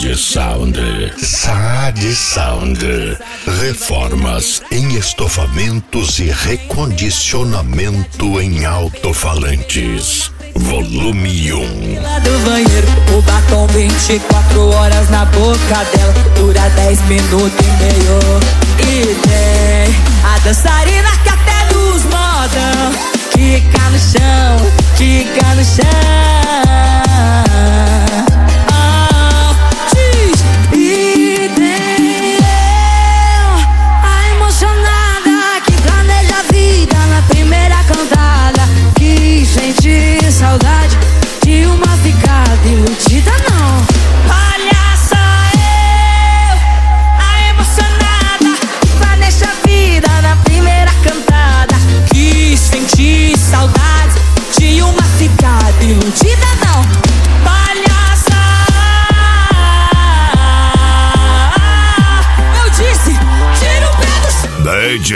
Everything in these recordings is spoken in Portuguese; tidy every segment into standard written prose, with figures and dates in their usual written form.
Sound. Sad Sound. Reformas em estofamentos e recondicionamento em alto-falantes. Volume 1. Lá do banheiro, o batom 24 horas na boca dela, dura 10 minutos e meio. E tem a dançarina que até nos modão quica no chão, quica no chão. E tem eu, a emocionada que planeja a vida na primeira cantada, que sente saudade de uma ficada iludida, não. Olha só eu, a emocionada que planeja a vida na primeira cantada, que sente saudade de uma ficada iludida, não. Olha só, eu disse, tira o pé do chão. DJ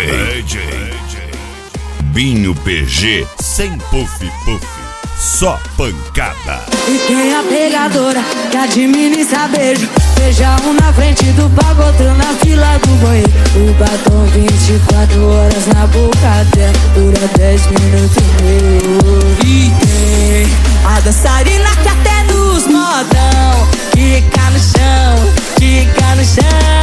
Binho PG, sem puff. Só pancada. E quem é a pegadora que administra beijo, beija um na frente do palco, outro na fila do banheiro. O batom 24 horas na boca dela, dura 10 minutos e meio. E tem a dançarina que até nos modão quica no chão, quica no chão.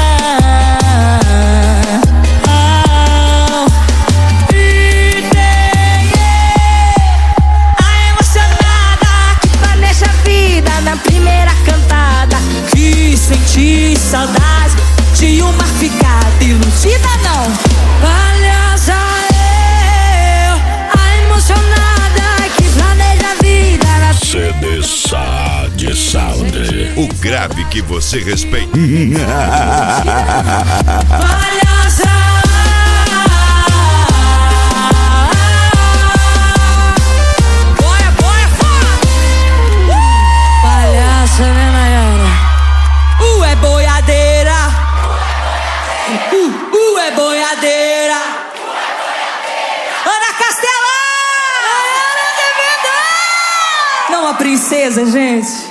Na primeira cantada, que senti saudade de uma ficada iludida, não. Olha só eu, a emocionada que planeja a vida na CD Sad Sound. O grave que você respeita. Olha só. É boiadeira. É boiadeira. Ana Castela! Não, a princesa, gente.